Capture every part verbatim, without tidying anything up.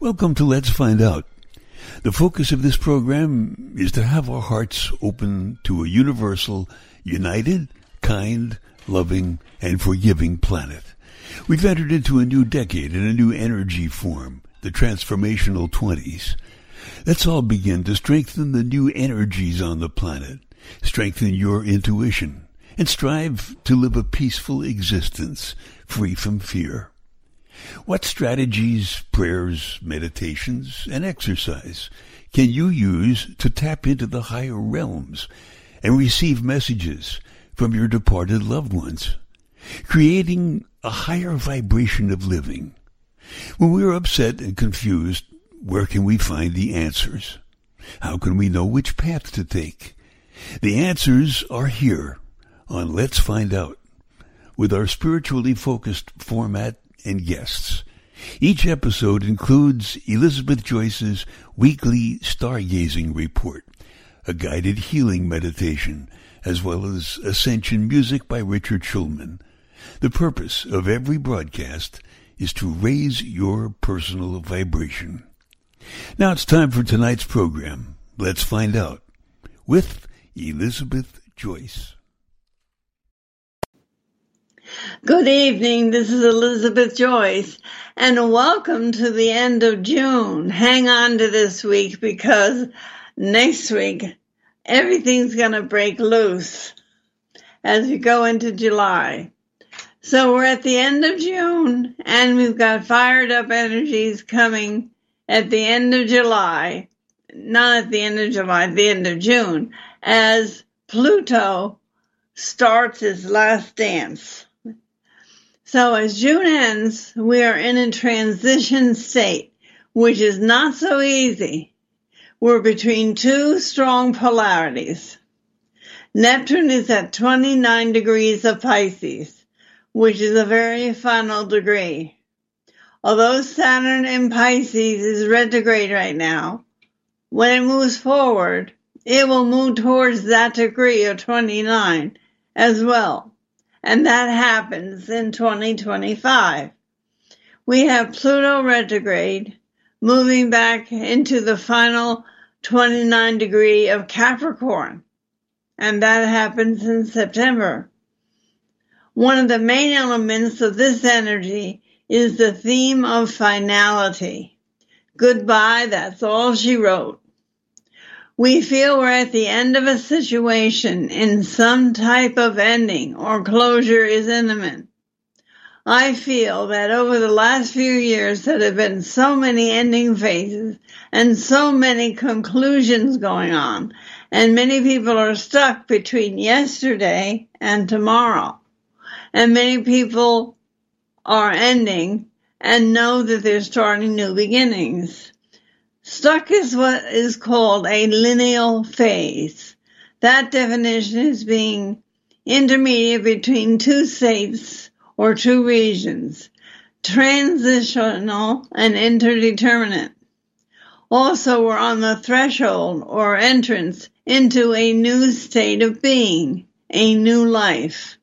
Welcome to Let's Find Out. The focus of this program is to have our hearts open to a universal, united, kind, loving, and forgiving planet. We've entered into a new decade and a new energy form, the transformational twenties. Let's all begin to strengthen the new energies on the planet, strengthen your intuition, and strive to live a peaceful existence, free from fear. What strategies, prayers, meditations, and exercise can you use to tap into the higher realms and receive messages from your departed loved ones, creating a higher vibration of living? When we are upset and confused, where can we find the answers? How can we know which path to take? The answers are here on Let's Find Out, with our spiritually focused format and guests. Each episode includes Elizabeth Joyce's weekly stargazing report, a guided healing meditation, as well as Ascension music by Richard Schulman. The purpose of every broadcast is to raise your personal vibration. Now it's time for tonight's program. Let's Find Out with Elizabeth Joyce. Good evening, this is Elizabeth Joyce, and welcome to the end of June. Hang on to this week because next week everything's going to break loose as we go into July. So we're at the end of June, and we've got fired up energies coming at the end of July, not at the end of July, at the end of June, as Pluto starts its last dance. So as June ends, we are in a transition state, which is not so easy. We're between two strong polarities. Neptune is at twenty-nine degrees of Pisces, which is a very final degree. Although Saturn in Pisces is retrograde right now, when it moves forward, it will move towards that degree of twenty-nine as well. And that happens in twenty twenty-five. We have Pluto retrograde moving back into the final twenty-nine degree of Capricorn. And that happens in September. One of the main elements of this energy is the theme of finality. Goodbye, that's all she wrote. We feel we're at the end of a situation and some type of ending or closure is imminent. I feel that over the last few years there have been so many ending phases and so many conclusions going on, and many people are stuck between yesterday and tomorrow. And many people are ending and know that they're starting new beginnings. Stuck is what is called a lineal phase. That definition is being intermediate between two states or two regions, transitional and interdeterminate. Also, we're on the threshold or entrance into a new state of being, a new life.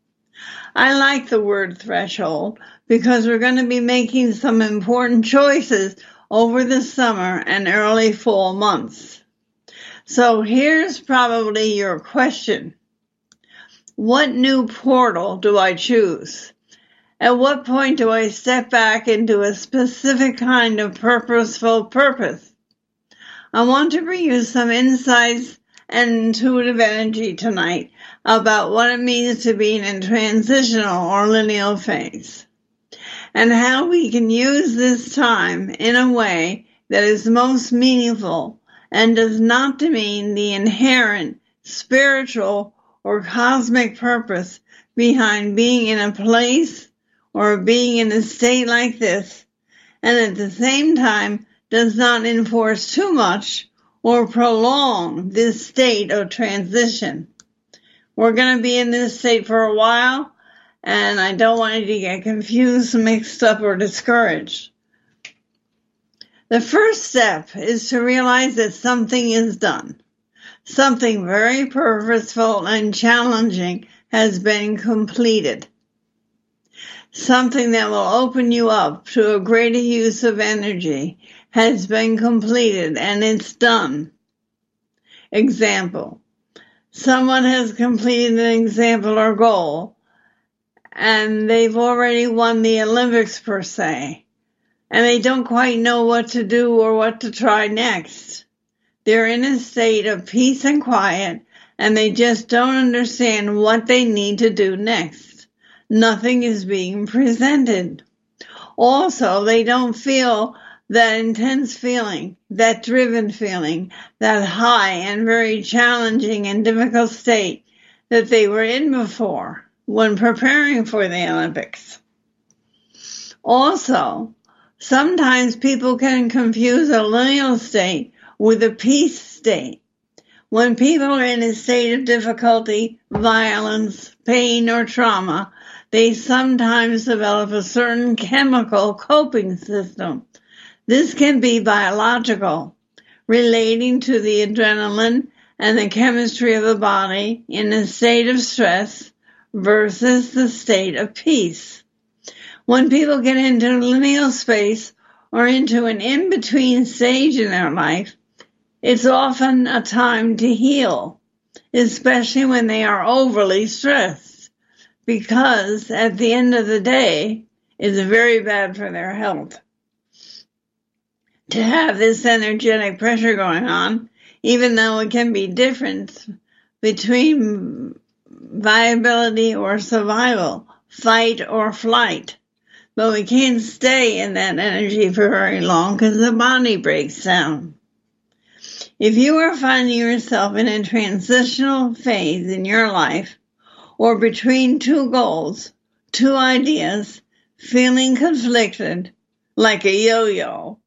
I like the word threshold because we're going to be making some important choices over the summer and early fall months. So here's probably your question. What new portal do I choose? At what point do I step back into a specific kind of purposeful purpose? I want to bring you some insights and intuitive energy tonight about what it means to be in a transitional or lineal phase, and how we can use this time in a way that is most meaningful and does not demean the inherent spiritual or cosmic purpose behind being in a place or being in a state like this, and at the same time does not enforce too much or prolong this state of transition. We're going to be in this state for a while, and I don't want you to get confused, mixed up, or discouraged. The first step is to realize that something is done. Something very purposeful and challenging has been completed. something that will open you up to a greater use of energy, has been completed and it's done. Example. Someone has completed an example or goal, and they've already won the Olympics per se, and they don't quite know what to do or what to try next. They're in a state of peace and quiet, and they just don't understand what they need to do next. Nothing is being presented. Also, they don't feel that intense feeling, that driven feeling, that high and very challenging and difficult state that they were in before when preparing for the Olympics. Also, sometimes people can confuse a lineal state with a peace state. When people are in a state of difficulty, violence, pain, or trauma, they sometimes develop a certain chemical coping system. This can be biological, relating to the adrenaline and the chemistry of the body in a state of stress versus the state of peace. When people get into liminal space or into an in-between stage in their life, it's often a time to heal, especially when they are overly stressed, because at the end of the day, it's very bad for their health. To have this energetic pressure going on, even though it can be different between viability or survival, fight or flight. But we can't stay in that energy for very long because the body breaks down. If you are finding yourself in a transitional phase in your life, or between two goals, two ideas, feeling conflicted, like a yo-yo,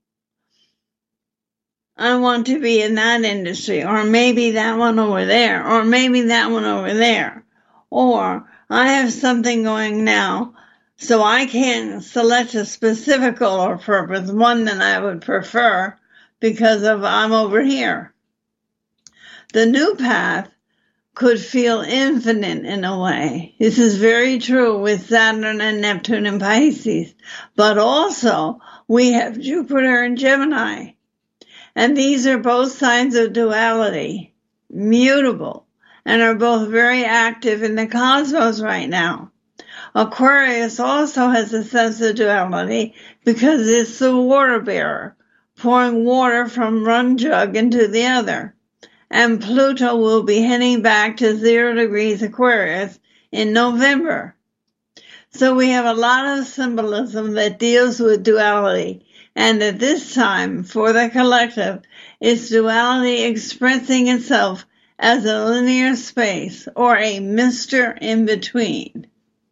I want to be in that industry, or maybe that one over there, or maybe that one over there. Or I have something going now, so I can't select a specific goal or purpose, one that I would prefer, because of I'm over here. The new path could feel infinite in a way. This is very true with Saturn and Neptune and Pisces. But also, we have Jupiter and Gemini. And these are both signs of duality, mutable, and are both very active in the cosmos right now. Aquarius also has a sense of duality because it's the water bearer, pouring water from one jug into the other. And Pluto will be heading back to zero degrees Aquarius in November. So we have a lot of symbolism that deals with duality. And at this time, for the collective, it's duality expressing itself as a linear space or a Mister in between.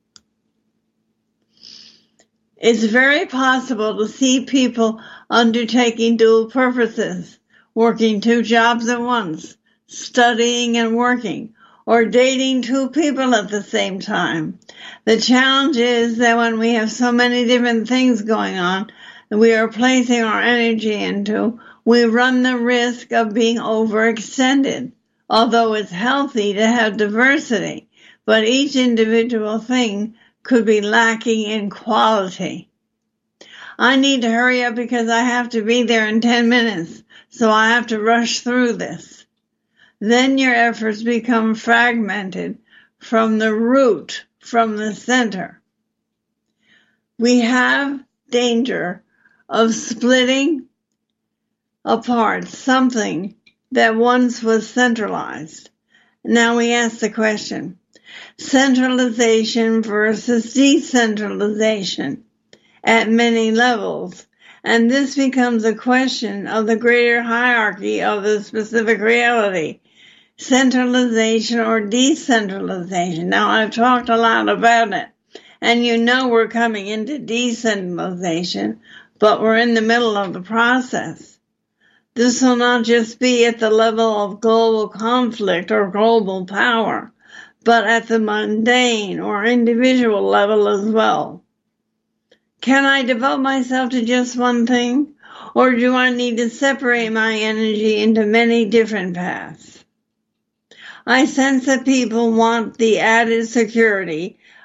It's very possible to see people undertaking dual purposes, working two jobs at once, studying and working, or dating two people at the same time. The challenge is that when we have so many different things going on that we are placing our energy into, we run the risk of being overextended. Although it's healthy to have diversity, but each individual thing could be lacking in quality. I need to hurry up because I have to be there in ten minutes, so I have to rush through this. Then your efforts become fragmented from the root, from the center. We have danger of splitting apart something that once was centralized. Now we ask the question, centralization versus decentralization at many levels. And this becomes a question of the greater hierarchy of the specific reality, centralization or decentralization. Now, I've talked a lot about it, and you know we're coming into decentralization, but we're in the middle of the process. This will not just be at the level of global conflict or global power, but at the mundane or individual level as well. Can I devote myself to just one thing, or do I need to separate my energy into many different paths? I sense that people want the added security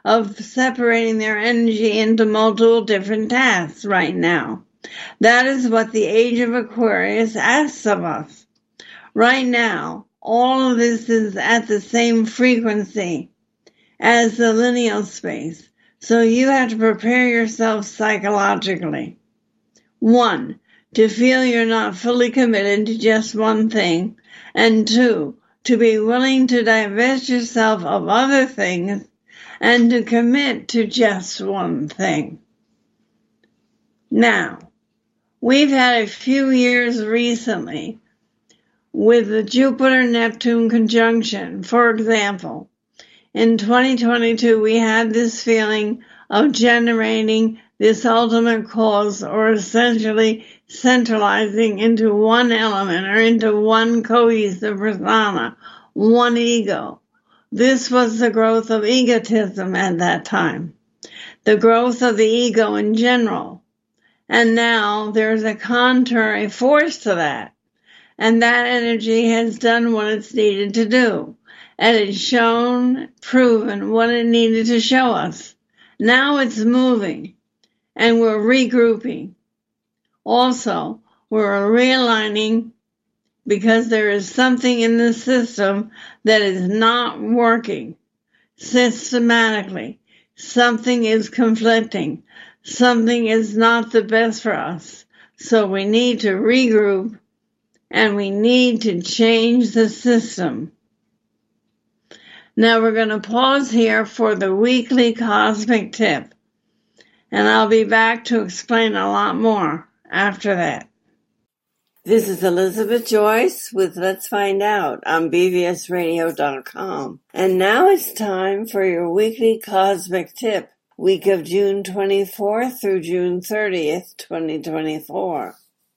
of separating their energy into multiple different tasks right now. That is what the age of Aquarius asks of us. Right now, all of this is at the same frequency as the lineal space, so you have to prepare yourself psychologically. One, to feel you're not fully committed to just one thing, and two, to be willing to divest yourself of other things and to commit to just one thing. Now, we've had a few years recently with the Jupiter-Neptune conjunction. For example, in twenty twenty-two, we had this feeling of generating this ultimate cause, or essentially centralizing into one element or into one cohesive persona, one ego. This was the growth of egotism at that time, the growth of the ego in general. And now there's a contrary force to that. And that energy has done what it's needed to do. And it's shown, proven what it needed to show us. Now it's moving. And we're regrouping. Also, we're realigning because there is something in the system that is not working systematically. Something is conflicting. Something is not the best for us. So we need to regroup and we need to change the system. Now we're going to pause here for the weekly cosmic tip. And I'll be back to explain a lot more after that. This is Elizabeth Joyce with Let's Find Out on B V S radio dot com. And now it's time for your weekly cosmic tip, week of June twenty-fourth through June thirtieth, twenty twenty-four.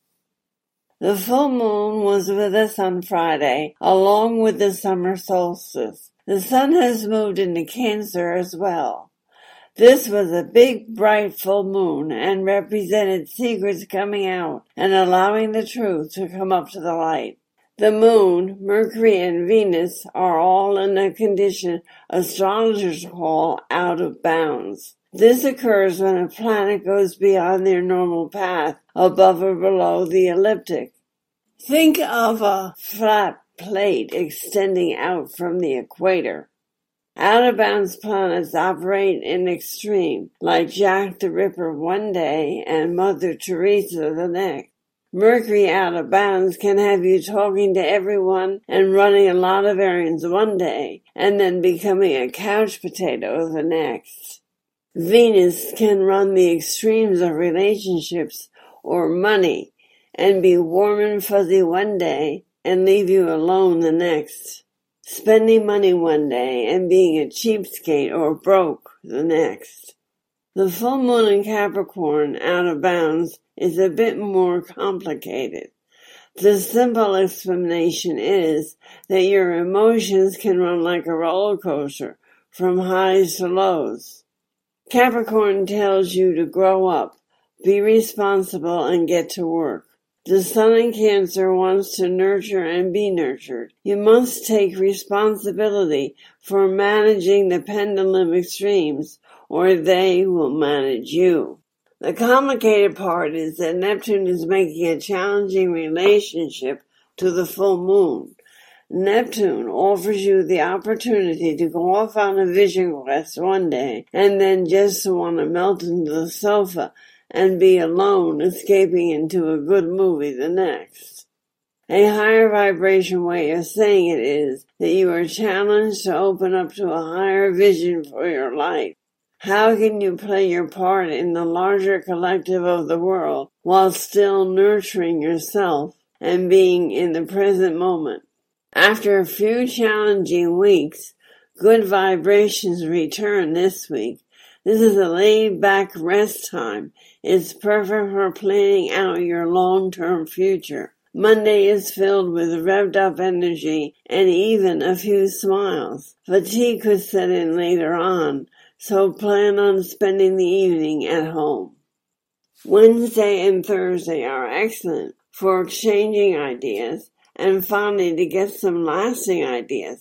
The full moon was with us on Friday, along with the summer solstice. The sun has moved into Cancer as well. This was a big, bright full moon and represented secrets coming out and allowing the truth to come up to the light. The moon, Mercury, and Venus are all in a condition astrologers call out of bounds. This occurs when a planet goes beyond their normal path, above or below the ecliptic. Think of a flat plate extending out from the equator. Out-of-bounds planets operate in extreme, like Jack the Ripper one day and Mother Teresa the next. Mercury out of bounds can have you talking to everyone and running a lot of errands one day, and then becoming a couch potato the next. Venus can run the extremes of relationships or money, and be warm and fuzzy one day and leave you alone the next. Spending money one day and being a cheapskate or broke the next. The full moon in Capricorn, out of bounds, is a bit more complicated. The simple explanation is that your emotions can run like a roller coaster, from highs to lows. Capricorn tells you to grow up, be responsible, and get to work. The sun in Cancer wants to nurture and be nurtured. You must take responsibility for managing the pendulum extremes, or they will manage you. The complicated part is that Neptune is making a challenging relationship to the full moon. Neptune offers you the opportunity to go off on a vision quest one day and then just want to melt into the sofa and be alone, escaping into a good movie the next. A higher vibration way of saying it is that you are challenged to open up to a higher vision for your life. How can you play your part in the larger collective of the world while still nurturing yourself and being in the present moment? After a few challenging weeks, good vibrations return this week. This is a laid-back rest time. It's perfect for planning out your long-term future. Monday is filled with revved-up energy and even a few smiles. Fatigue could set in later on, so plan on spending the evening at home. Wednesday and Thursday are excellent for exchanging ideas and finally to get some lasting ideas.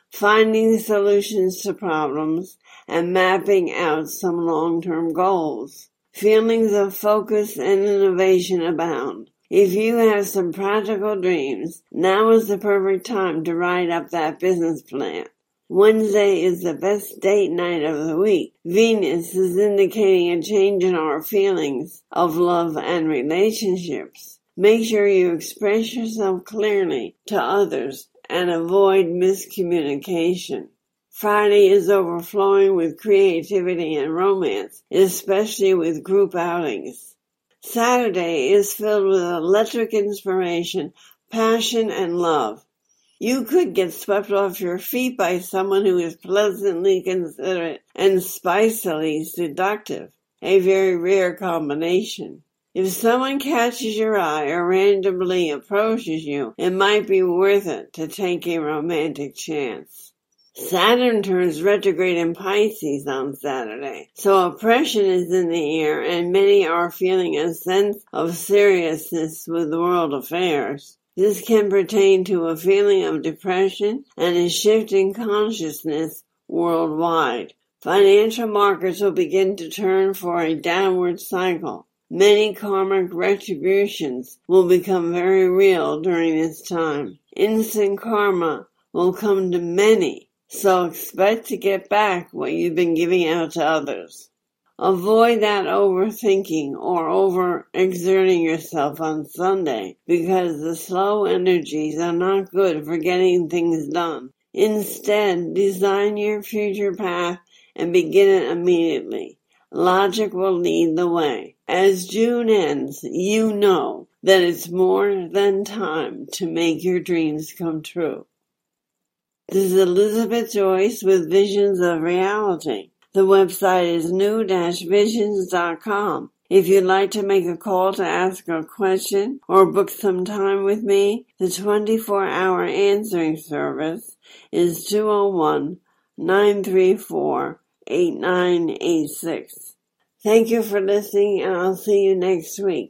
finding solutions to problems, and mapping out some long-term goals. Feelings of focus and innovation abound. If you have some practical dreams, now is the perfect time to write up that business plan. Wednesday is the best date night of the week. Venus is indicating a change in our feelings of love and relationships. Make sure you express yourself clearly to others and avoid miscommunication. Friday is overflowing with creativity and romance, especially with group outings. Saturday is filled with electric inspiration, passion, and love. You could get swept off your feet by someone who is pleasantly considerate and spicily seductive, a very rare combination. If someone catches your eye or randomly approaches you, it might be worth it to take a romantic chance. Saturn turns retrograde in Pisces on Saturday, so oppression is in the air and many are feeling a sense of seriousness with world affairs. This can pertain to a feeling of depression and a shift in consciousness worldwide. Financial markets will begin to turn for a downward cycle. Many karmic retributions will become very real during this time. Instant karma will come to many, so expect to get back what you've been giving out to others. Avoid that overthinking or over-exerting yourself on Sunday because the slow energies are not good for getting things done. Instead, design your future path and begin it immediately. Logic will lead the way. As June ends, you know that it's more than time to make your dreams come true. This is Elizabeth Joyce with Visions of Reality. The website is new dash visions dot com. If you'd like to make a call to ask a question or book some time with me, the twenty-four hour answering service is two oh one, nine three four, eight nine eight six. Thank you for listening, and I'll see you next week.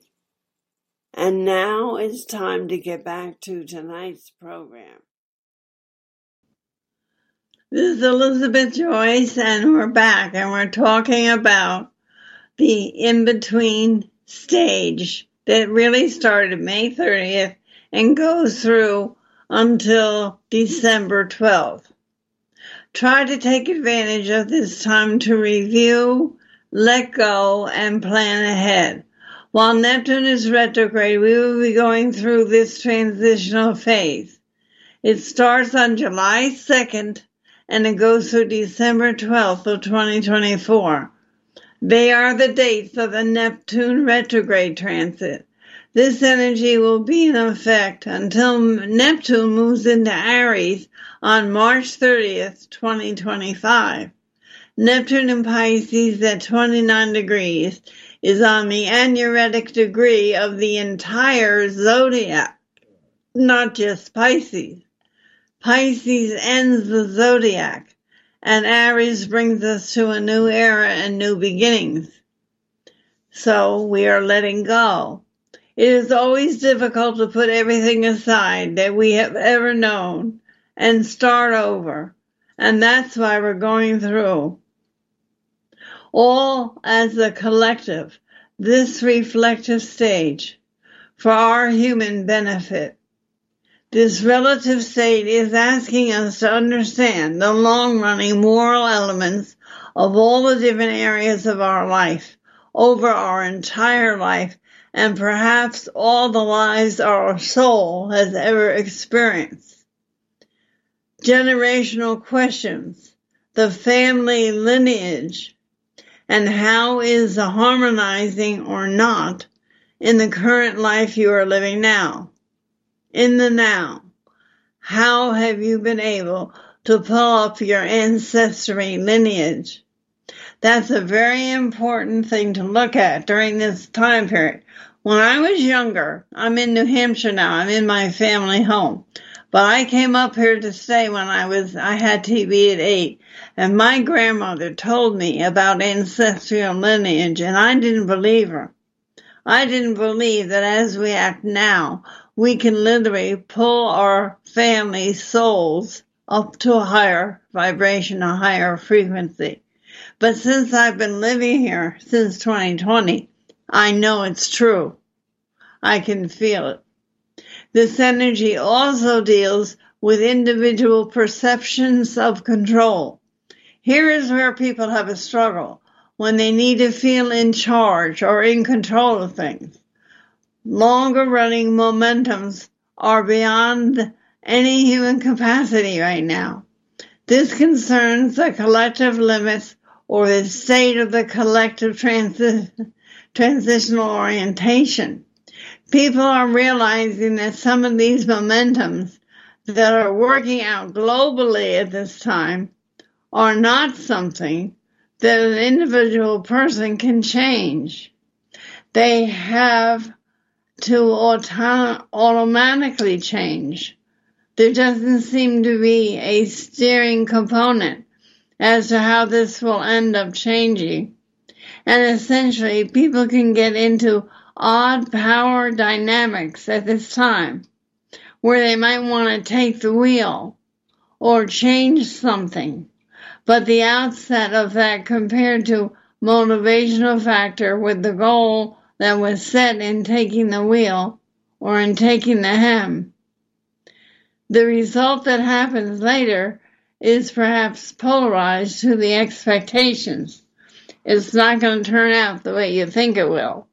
And now it's time to get back to tonight's program. This is Elizabeth Joyce, and we're back, and we're talking about the in-between stage that really started May thirtieth and goes through until December twelfth. Try to take advantage of this time to review, let go, and plan ahead. While Neptune is retrograde, we will be going through this transitional phase. It starts on July second, and it goes through December twelfth of twenty twenty-four. They are the dates of the Neptune retrograde transit. This energy will be in effect until Neptune moves into Aries on March thirtieth, twenty twenty-five. Neptune in Pisces at twenty-nine degrees is on the anuretic degree of the entire zodiac, not just Pisces. Pisces ends the zodiac, and Aries brings us to a new era and new beginnings. So we are letting go. It is always difficult to put everything aside that we have ever known and start over, and that's why we're going through. All as a collective, this reflective stage, for our human benefit. This relative state is asking us to understand the long-running moral elements of all the different areas of our life, over our entire life, and perhaps all the lives our soul has ever experienced. Generational questions, the family lineage, and how is the harmonizing or not in the current life you are living now. In the now, how have you been able to pull up your ancestry lineage? That's a very important thing to look at during this time period. When I was younger, I'm in New Hampshire now, I'm in my family home, but I came up here to stay when I was, I had T B at eight, and my grandmother told me about ancestral lineage, and I didn't believe her. I didn't believe that as we act now, we can literally pull our family souls up to a higher vibration, a higher frequency. But since I've been living here since twenty twenty, I know it's true. I can feel it. This energy also deals with individual perceptions of control. Here is where people have a struggle when they need to feel in charge or in control of things. Longer running momentums are beyond any human capacity right now. This concerns the collective limits or the state of the collective transi- transitional orientation. People are realizing that some of these momentums that are working out globally at this time are not something that an individual person can change. They have to auto- automatically change. There doesn't seem to be a steering component as to how this will end up changing. And essentially, people can get into odd power dynamics at this time, where they might want to take the wheel or change something. But the outset of that compared to motivational factor with the goal that was set in taking the wheel or in taking the helm, the result that happens later is perhaps polarized to the expectations. It's not going to turn out the way you think it will.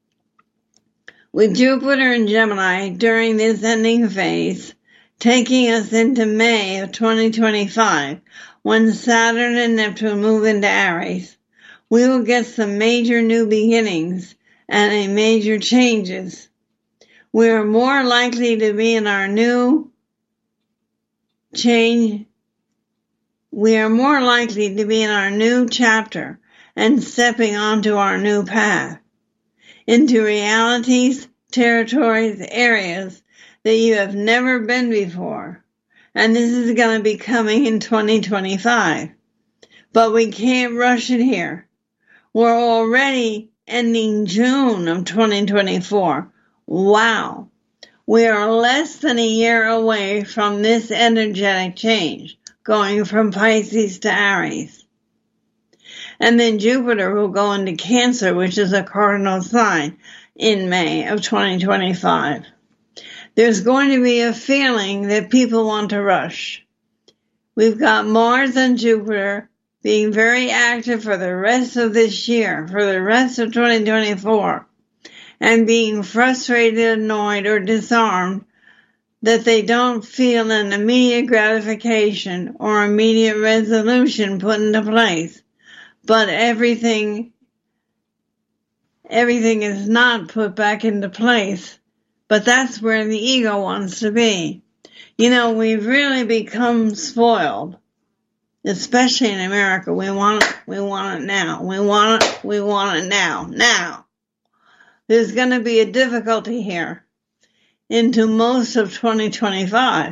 With Jupiter and Gemini during this ending phase, taking us into May of twenty twenty-five, when Saturn and Neptune move into Aries, we will get some major new beginnings and a major changes. We are more likely to be in our new change. We are more likely to be in our new chapter and stepping onto our new path, into realities, territories, areas that you have never been before. And this is going to be coming in twenty twenty-five. But we can't rush it here. We're already ending June of twenty twenty-four. Wow. We are less than a year away from this energetic change, going from Pisces to Aries. And then Jupiter will go into Cancer, which is a cardinal sign, in May of twenty twenty-five. There's going to be a feeling that people want to rush. We've got Mars and Jupiter being very active for the rest of this year, for the rest of twenty twenty-four, and being frustrated, annoyed, or disarmed that they don't feel an immediate gratification or immediate resolution put into place. But everything, everything is not put back into place. But that's where the ego wants to be. You know, we've really become spoiled, especially in America. We want it, we want it now. We want it, we want it now, now. There's going to be a difficulty here into most of twenty twenty-five.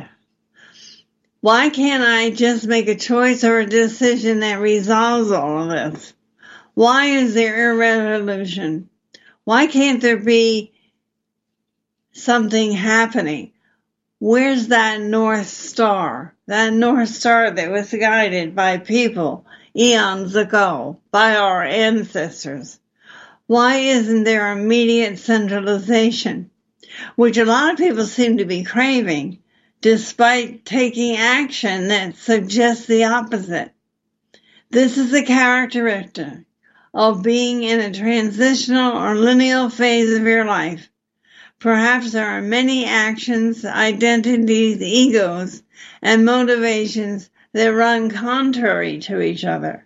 Why can't I just make a choice or a decision that resolves all of this? Why is there irresolution? Why can't there be something happening? Where's that North Star? That North Star that was guided by people eons ago, by our ancestors. Why isn't there immediate centralization, which a lot of people seem to be craving, despite taking action that suggests the opposite? This is a characteristic of being in a transitional or lineal phase of your life. Perhaps there are many actions, identities, egos, and motivations that run contrary to each other.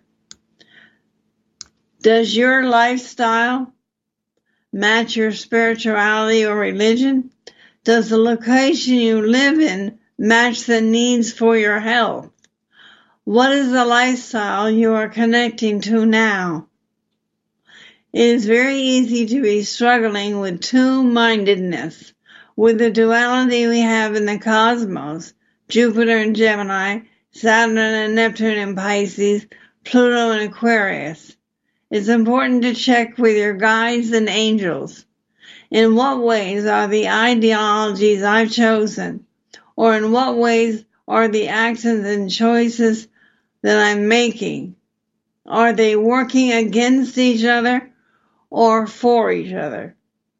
Does your lifestyle match your spirituality or religion? Does the location you live in match the needs for your health? What is the lifestyle you are connecting to now? It is very easy to be struggling with two-mindedness, with the duality we have in the cosmos, Jupiter and Gemini, Saturn and Neptune in Pisces, Pluto and Aquarius. It's important to check with your guides and angels. In what ways are the ideologies I've chosen, or in what ways or the actions and choices that I'm making? Are they working against each other or for each other?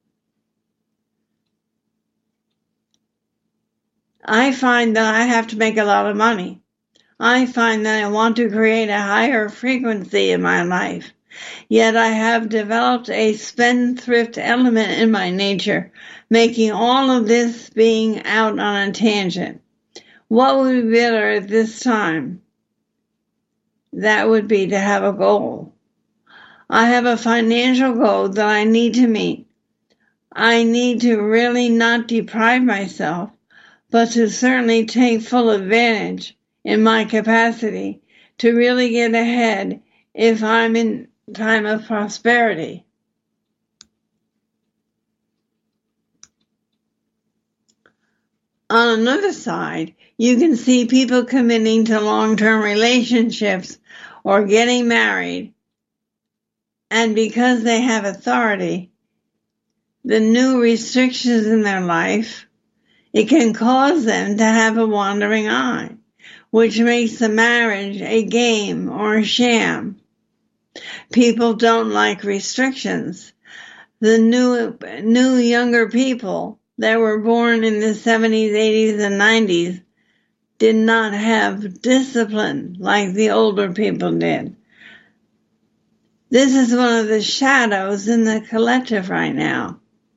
I find that I have to make a lot of money. I find that I want to create a higher frequency in my life. Yet I have developed a spendthrift element in my nature, making all of this being out on a tangent. What would be better at this time? That would be to have a goal. I have a financial goal that I need to meet. I need to really not deprive myself, but to certainly take full advantage in my capacity to really get ahead if I'm in time of prosperity. On another side, you can see people committing to long-term relationships or getting married, and because they have authority, the new restrictions in their life, it can cause them to have a wandering eye, which makes the marriage a game or a sham. People don't like restrictions. The new, new younger people that were born in the seventies, eighties, and nineties did not have discipline like the older people did. This is one of the shadows in the collective right now.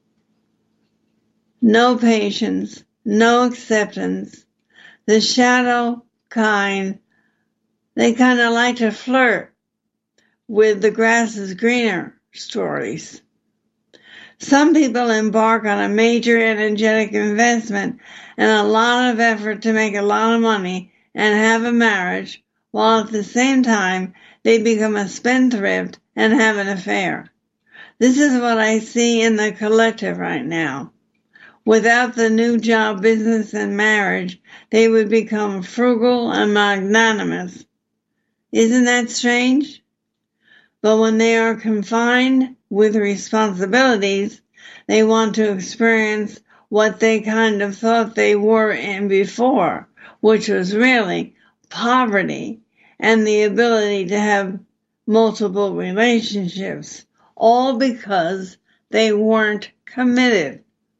No patience, no acceptance. The shadow kind, they kind of like to flirt with the grass is greener stories. Some people embark on a major energetic investment and a lot of effort to make a lot of money and have a marriage, while at the same time they become a spendthrift and have an affair. This is what I see in the collective right now. Without the new job, business, and marriage, they would become frugal and magnanimous. Isn't that strange? But when they are confined with responsibilities, they want to experience what they kind of thought they were in before, which was really poverty and the ability to have multiple relationships, all because they weren't committed.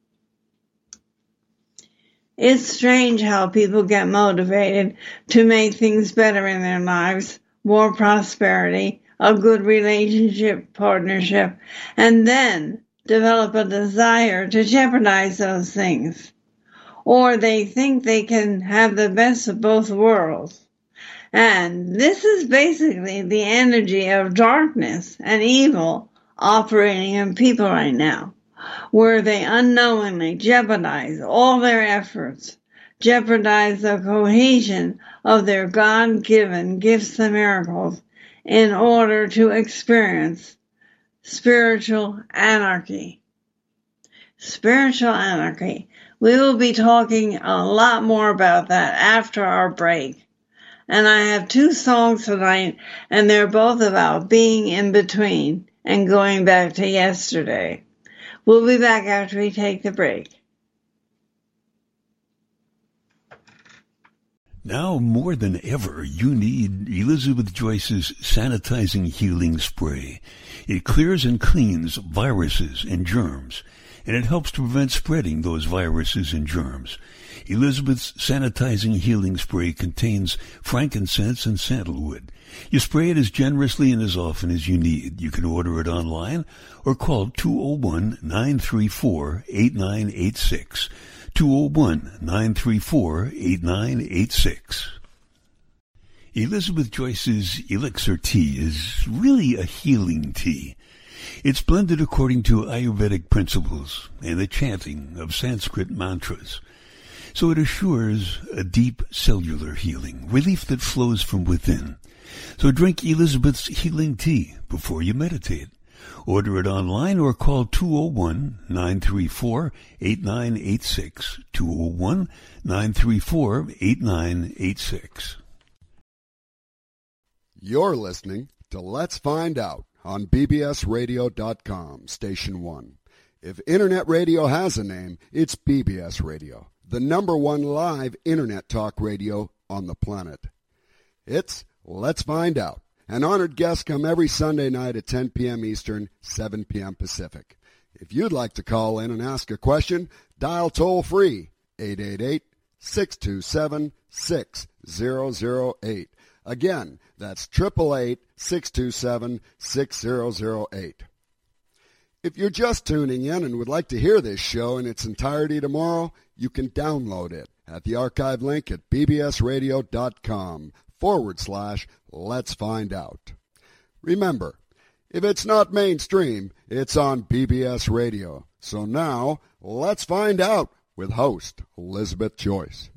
It's strange how people get motivated to make things better in their lives, more prosperity, a good relationship, partnership, and then develop a desire to jeopardize those things. Or they think they can have the best of both worlds. And this is basically the energy of darkness and evil operating in people right now, where they unknowingly jeopardize all their efforts, jeopardize the cohesion of their God-given gifts and miracles in order to experience spiritual anarchy. Spiritual anarchy. We will be talking a lot more about that after our break. And I have two songs tonight, and they're both about being in between and going back to yesterday. We'll be back after we take the break. Now more than ever, you need Elizabeth Joyce's Sanitizing Healing Spray. It clears and cleans viruses and germs, and it helps to prevent spreading those viruses and germs. Elizabeth's Sanitizing Healing Spray contains frankincense and sandalwood. You spray it as generously and as often as you need. You can order it online or call two oh one, nine three four, eight nine eight six. two oh one, nine three four, eight nine eight six. Elizabeth Joyce's Elixir Tea is really a healing tea. It's blended according to Ayurvedic principles and the chanting of Sanskrit mantras. So it assures a deep cellular healing, relief that flows from within. So drink Elizabeth's healing tea before you meditate. Order it online or call two oh one, nine three four, eight nine eight six, two oh one, nine three four, eight nine eight six. You're listening to Let's Find Out on B B S radio dot com, Station one. If Internet radio has a name, it's B B S Radio. the number one live internet talk radio on the planet. It's Let's Find Out. An honored guest come every Sunday night at ten p.m. Eastern, seven p.m. Pacific. If you'd like to call in and ask a question, dial toll-free eight eight eight, six two seven, six zero zero eight. Again, that's eight eight eight, six two seven, six zero zero eight. If you're just tuning in and would like to hear this show in its entirety tomorrow, you can download it at the archive link at bbsradio.com forward slash let's find out. Remember, if it's not mainstream, it's on B B S Radio. So now, let's find out with host Elizabeth Joyce.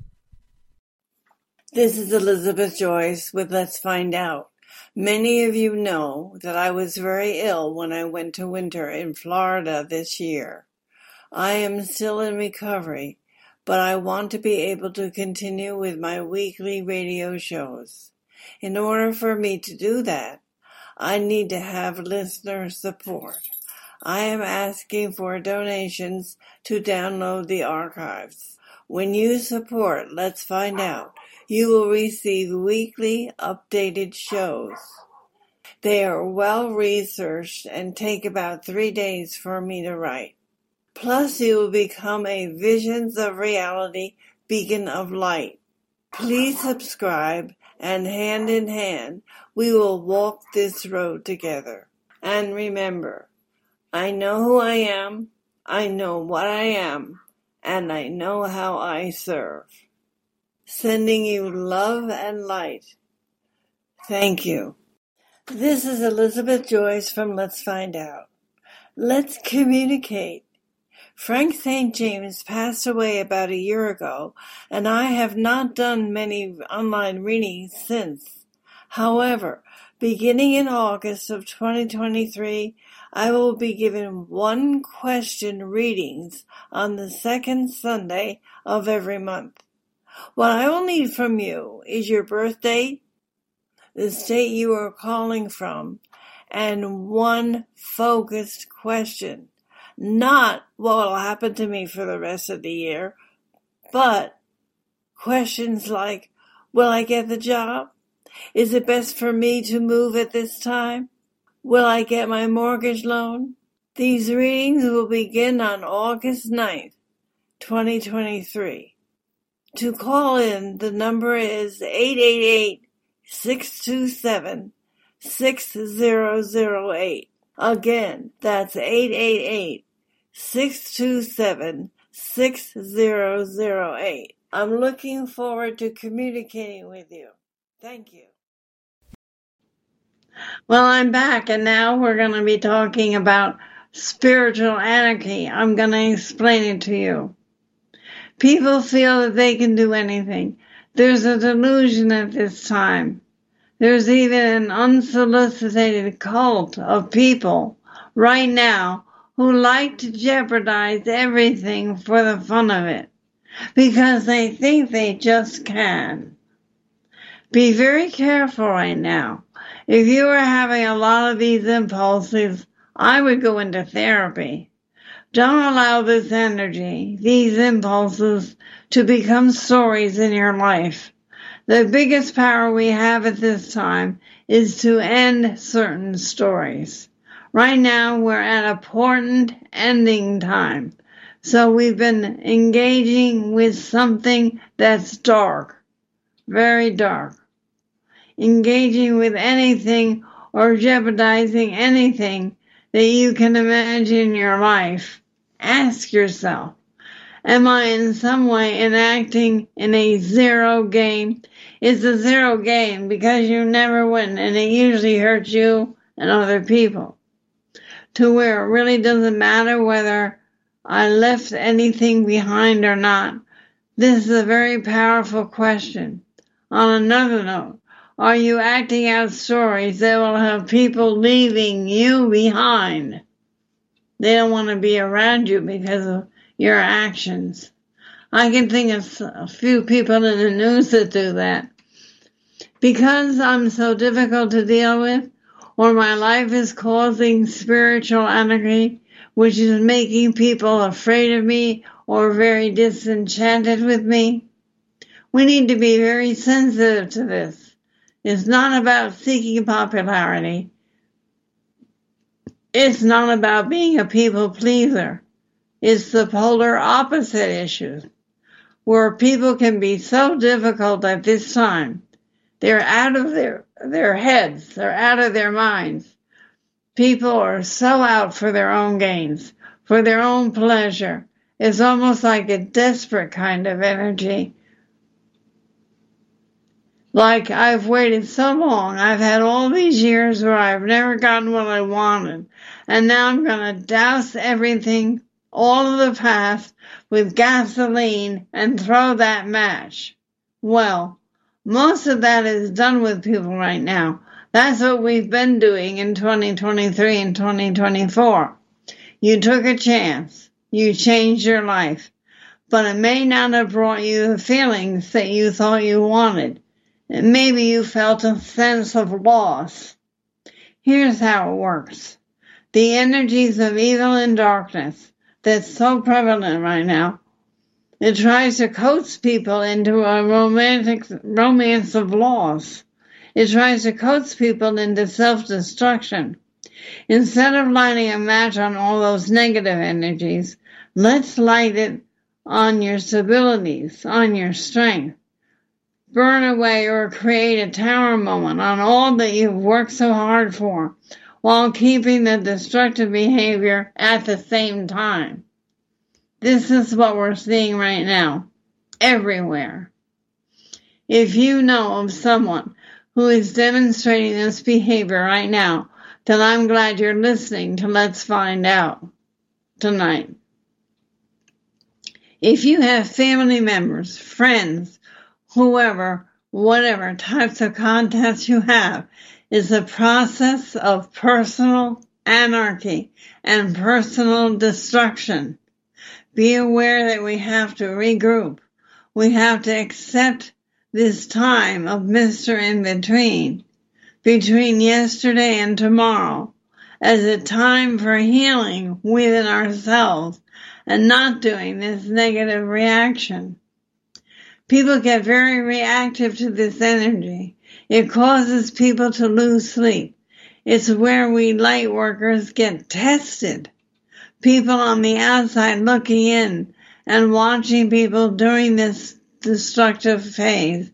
This is Elizabeth Joyce with Let's Find Out. Many of you know that I was very ill when I went to winter in Florida this year. I am still in recovery, but I want to be able to continue with my weekly radio shows. In order for me to do that, I need to have listener support. I am asking for donations to download the archives. When you support Let's Find Out, you will receive weekly updated shows. They are well researched and take about three days for me to write. Plus, you will become a Visions of Reality beacon of light. Please subscribe, and hand in hand, we will walk this road together. And remember, I know who I am, I know what I am, and I know how I serve. Sending you love and light. Thank you. This is Elizabeth Joyce from Let's Find Out. Let's communicate. Frank Saint James passed away about a year ago, and I have not done many online readings since. However, beginning in August of twenty twenty-three, I will be giving one-question readings on the second Sunday of every month. What I will need from you is your birth date, the state you are calling from, and one focused question. Not what will happen to me for the rest of the year, but questions like, will I get the job? Is it best for me to move at this time? Will I get my mortgage loan? These readings will begin on August ninth, twenty twenty-three. To call in, the number is eight eight eight, six two seven, six zero zero eight. Again, that's eight eight eight, six two seven, six zero zero eight. I'm looking forward to communicating with you. Thank you. Well, I'm back, and now we're going to be talking about spiritual anarchy. I'm going to explain it to you. People feel that they can do anything. There's a delusion at this time. There's even an unsolicited cult of people right now who like to jeopardize everything for the fun of it, because they think they just can. Be very careful right now. If you are having a lot of these impulses, I would go into therapy. Don't allow this energy, these impulses, to become stories in your life. The biggest power we have at this time is to end certain stories. Right now, we're at an important ending time. So we've been engaging with something that's dark, very dark. Engaging with anything or jeopardizing anything that you can imagine in your life. Ask yourself, am I in some way enacting in a zero game? It's a zero game because you never win, and it usually hurts you and other people. To where it really doesn't matter whether I left anything behind or not. This is a very powerful question. On another note, are you acting out stories that will have people leaving you behind? They don't want to be around you because of your actions. I can think of a few people in the news that do that. Because I'm so difficult to deal with, or my life is causing spiritual anarchy, which is making people afraid of me or very disenchanted with me. We need to be very sensitive to this. It's not about seeking popularity. It's not about being a people pleaser. It's the polar opposite issues, where people can be so difficult at this time. They're out of their, their heads. They're out of their minds. People are so out for their own gains, for their own pleasure. It's almost like a desperate kind of energy. Like, I've waited so long. I've had all these years where I've never gotten what I wanted. And now I'm going to douse everything, all of the past, with gasoline and throw that match. Well, most of that is done with people right now. That's what we've been doing in twenty twenty-three and twenty twenty-four. You took a chance. You changed your life. But it may not have brought you the feelings that you thought you wanted. And maybe you felt a sense of loss. Here's how it works. The energies of evil and darkness that's so prevalent right now, it tries to coax people into a romantic romance of loss. It tries to coax people into self-destruction. Instead of lighting a match on all those negative energies, let's light it on your stabilities, on your strength. Burn away or create a tower moment on all that you've worked so hard for, while keeping the destructive behavior at the same time. This is what we're seeing right now, everywhere. If you know of someone who is demonstrating this behavior right now, then I'm glad you're listening to Let's Find Out tonight. If you have family members, friends, whoever, whatever types of contacts you have, is a process of personal anarchy and personal destruction. Be aware that we have to regroup. We have to accept this time of Mister In-Between, between yesterday and tomorrow, as a time for healing within ourselves and not doing this negative reaction. People get very reactive to this energy. It causes people to lose sleep. It's where we light workers get tested. People on the outside looking in and watching people during this destructive phase,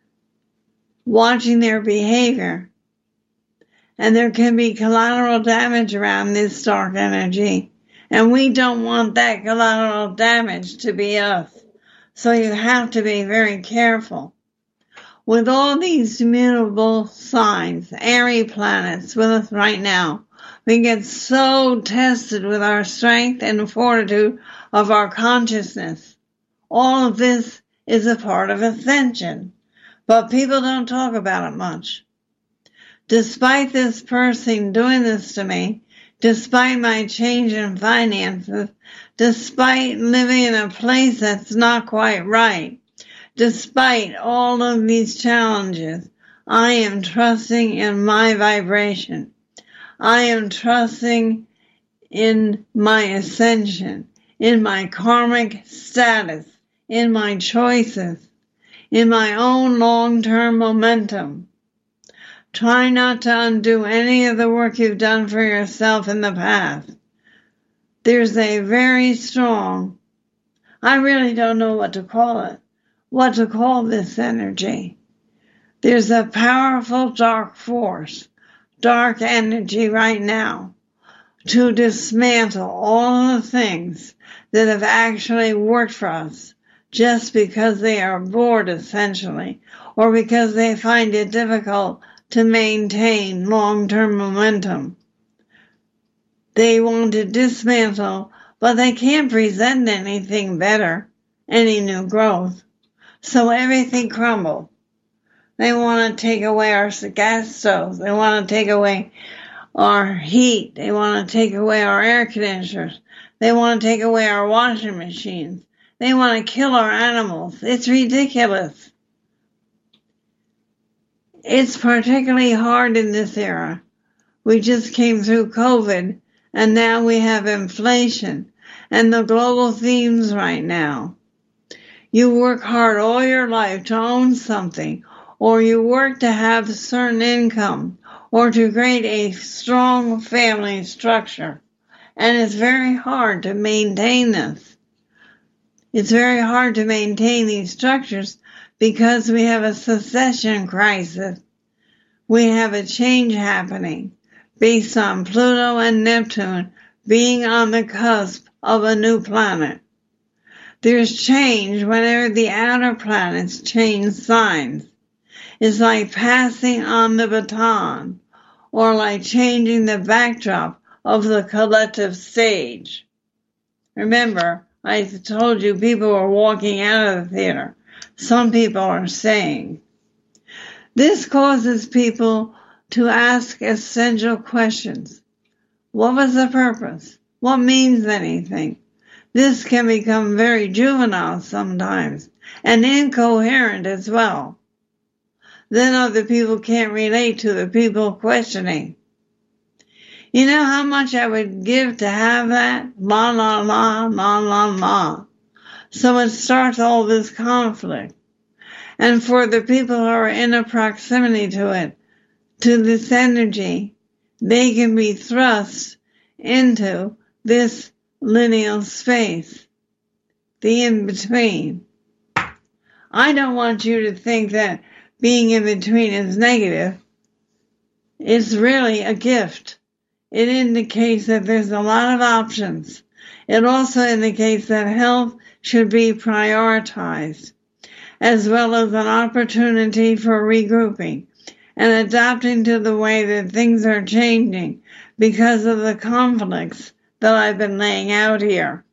watching their behavior. And there can be collateral damage around this dark energy. And we don't want that collateral damage to be us. So you have to be very careful. With all these mutable signs, airy planets with us right now, we get so tested with our strength and fortitude of our consciousness. All of this is a part of ascension, but people don't talk about it much. Despite this person doing this to me, despite my change in finances, despite living in a place that's not quite right, despite all of these challenges, I am trusting in my vibration. I am trusting in my ascension, in my karmic status, in my choices, in my own long-term momentum. Try not to undo any of the work you've done for yourself in the past. There's a very strong, I really don't know what to call it, what to call this energy. There's a powerful dark force, dark energy right now to dismantle all the things that have actually worked for us just because they are bored, essentially, or because they find it difficult to maintain long-term momentum. They want to dismantle, but they can't present anything better, any new growth. So everything crumbled. They want to take away our gas stoves. They want to take away our heat. They want to take away our air conditioners. They want to take away our washing machines. They want to kill our animals. It's ridiculous. It's particularly hard in this era. We just came through COVID, and now we have inflation. and the global themes right now. You work hard all your life to own something, or you work to have a certain income, or to create a strong family structure. And it's very hard to maintain this. It's very hard to maintain these structures because we have a succession crisis. We have a change happening based on Pluto and Neptune being on the cusp of a new planet. There's change whenever the outer planets change signs. It's like passing on the baton, or like changing the backdrop of the collective stage. Remember, I told you people are walking out of the theater. Some people are staying. This causes people to ask essential questions. What was the purpose? What means anything? This can become very juvenile sometimes, and incoherent as well. Then other people can't relate to the people questioning. You know how much I would give to have that? La, la, la, la, la, la. So it starts all this conflict. And for the people who are in a proximity to it, to this energy, they can be thrust into this lineal space, the in-between. I don't want you to think that being in between is negative. It's really a gift. It indicates that there's a lot of options. It also indicates that health should be prioritized, as well as an opportunity for regrouping and adapting to the way that things are changing because of the conflicts that I've been laying out here.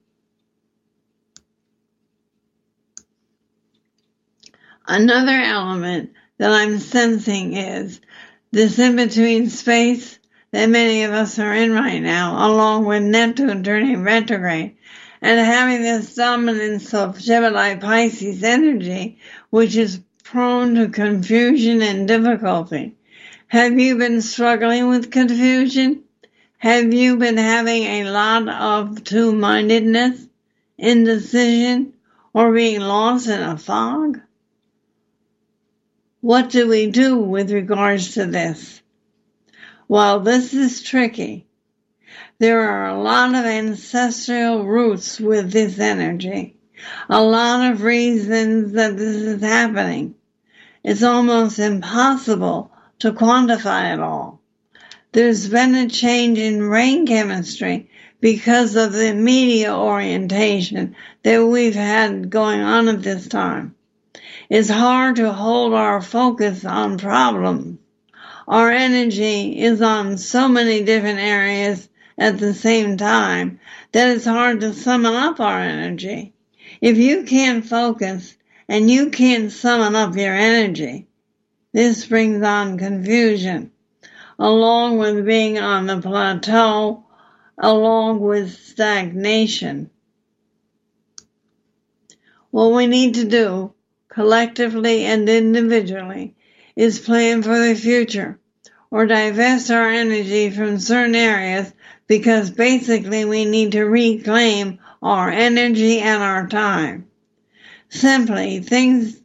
Another element that I'm sensing is this in-between space that many of us are in right now, along with Neptune turning retrograde, and having this dominance of Gemini Pisces energy, which is prone to confusion and difficulty. Have you been struggling with confusion? Have you been having a lot of two-mindedness, indecision, or being lost in a fog? What do we do with regards to this? Well, this is tricky. There are a lot of ancestral roots with this energy, a lot of reasons that this is happening. It's almost impossible to quantify it all. There's been a change in brain chemistry because of the media orientation that we've had going on at this time. It's hard to hold our focus on problems. Our energy is on so many different areas at the same time that it's hard to summon up our energy. If you can't focus and you can't summon up your energy, this brings on confusion, along with being on the plateau, along with stagnation. What we need to do, collectively and individually, is plan for the future, or divest our energy from certain areas, because basically we need to reclaim our energy and our time. Simply, things,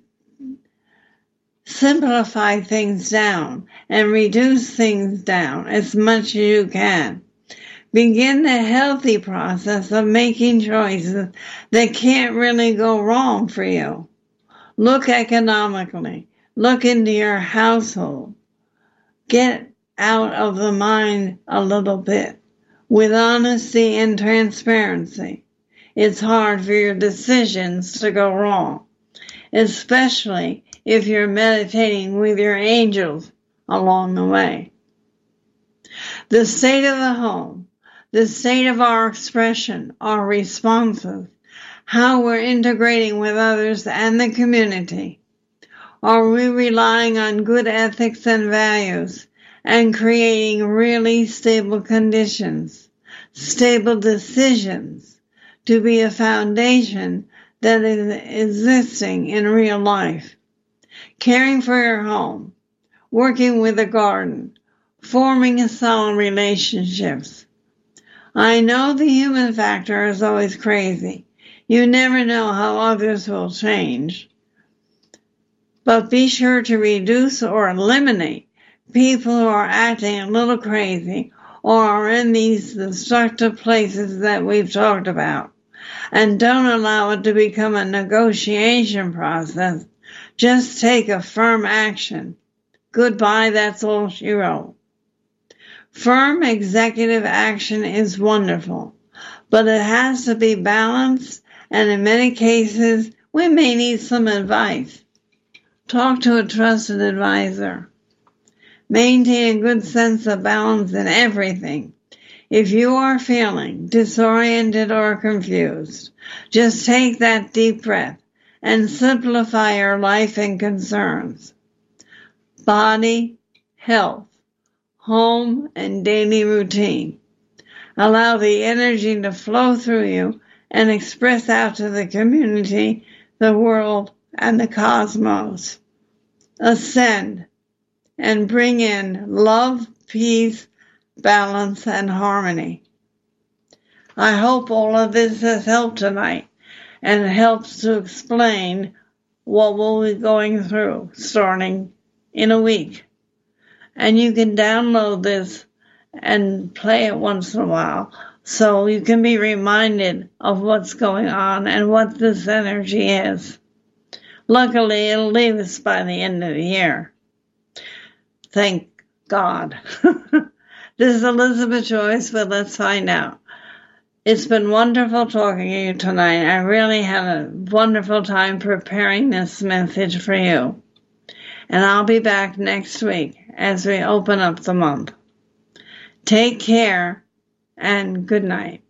simplify things down and reduce things down as much as you can. Begin the healthy process of making choices that can't really go wrong for you. Look economically. Look into your household. Get out of the mind a little bit with honesty and transparency. It's hard for your decisions to go wrong, especially if you're meditating with your angels along the way. The state of the home, the state of our expression, our responses, how we're integrating with others and the community. Are we relying on good ethics and values and creating really stable conditions, stable decisions to be a foundation that is existing in real life? Caring for your home, working with a garden, forming solid relationships. I know the human factor is always crazy. You never know how others will change. But be sure to reduce or eliminate people who are acting a little crazy or are in these destructive places that we've talked about. And don't allow it to become a negotiation process. Just take a firm action. Goodbye, that's all she wrote. Firm executive action is wonderful, but it has to be balanced, and in many cases, we may need some advice. Talk to a trusted advisor. Maintain a good sense of balance in everything. If you are feeling disoriented or confused, just take that deep breath and simplify your life and concerns. Body, health, home, and daily routine. Allow the energy to flow through you and express out to the community, the world, and the cosmos. Ascend and bring in love, peace, balance, and harmony. I hope all of this has helped tonight and helps to explain what we'll be going through starting in a week. And you can download this and play it once in a while so you can be reminded of what's going on and what this energy is. Luckily, it'll leave us by the end of the year. Thank God. This is Elizabeth Joyce with Let's Find Out. It's been wonderful talking to you tonight. I really had a wonderful time preparing this message for you. And I'll be back next week as we open up the month. Take care and good night.